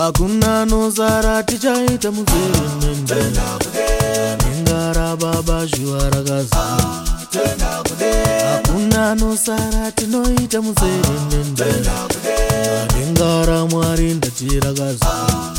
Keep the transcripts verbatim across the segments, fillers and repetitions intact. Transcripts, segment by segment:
Hakuna nozara tichaita muzeremende Ningara baba juara gaza Hakuna nozara tinoita muzeremende Ningara mwari ndatira gaza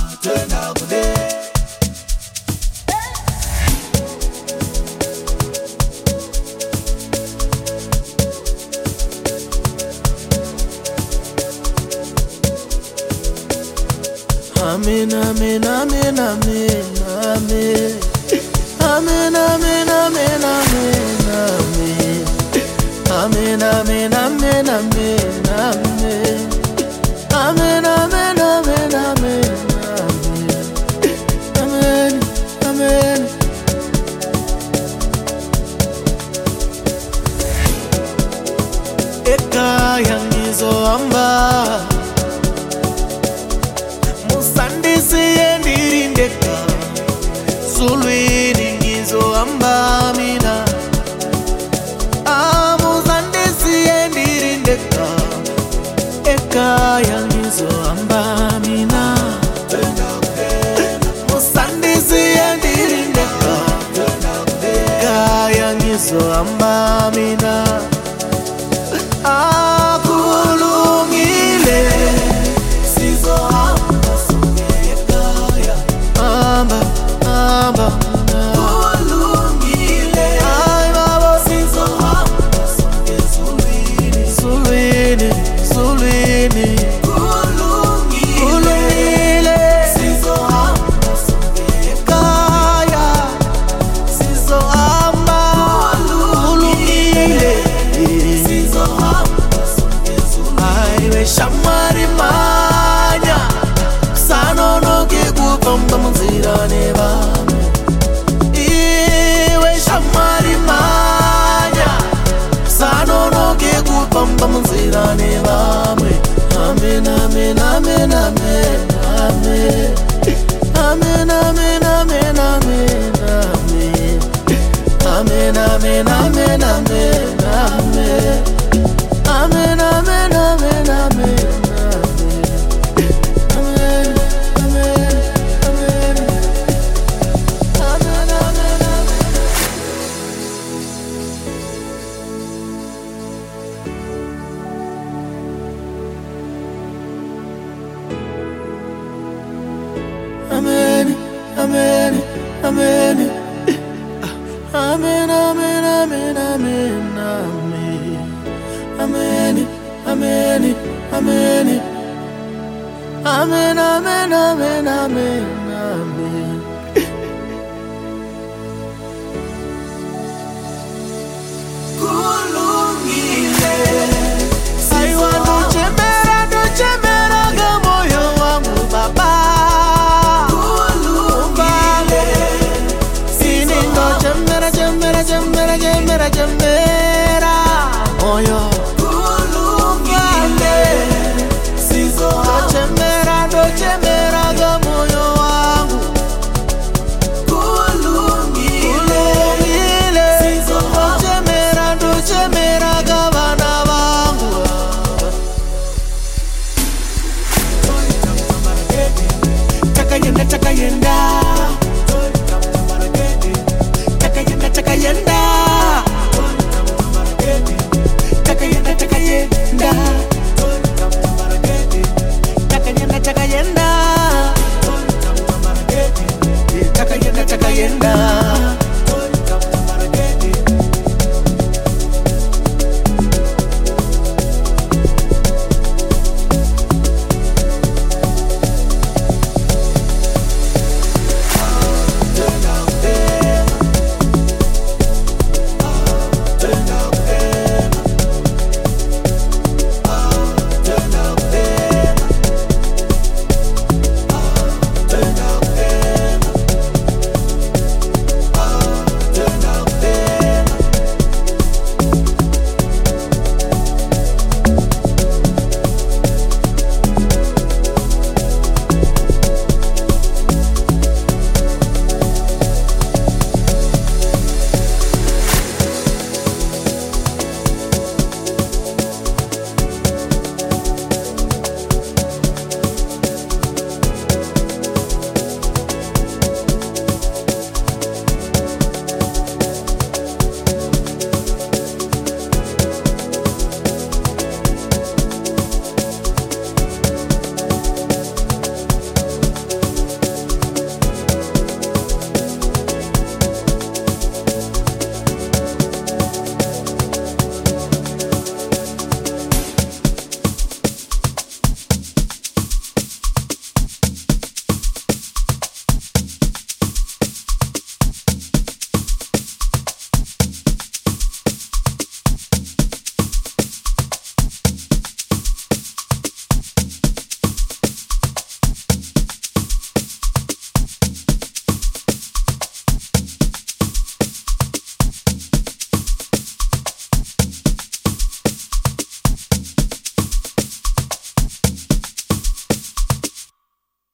Amen, amen, amen, amen, amen. Amen, amen, amen, amen, amen. Amen, amen, amen, amen, amen. Amen, amen, amen, amen, amen. Amen, amen. Eka yangizo amba Siyendirindeka Sulwini ngizo amba mina Amuzande siyendirindeka Eka yangizo amba mina Musande siyendirindeka Eka yangizo amba mina Akulungile Sizo amba Amba, amba, ulungile. Ay baba, sizo amba, songe zulwini, zulwini, zulwini. Ulungile, ulungile. Sizo amba, songe kaya. Sizo amba, ulungile. Sizo amba, songe zulwini. Ay we shamari manya, sanono ke kupamba munzira nevamwe. Iwe shamari manya, sanono ke kupamba munzira nevamwe. Amen, amen, amen, amen, amen. Amen, amen, amen, amen, amen. Amen, amen, amen, amen, amen. Amen, amen, amen, amen. Amen, amen, amen. Amen, amen, amen, amen, amen. Amen, amen, amen. Amen, amen, amen, amen.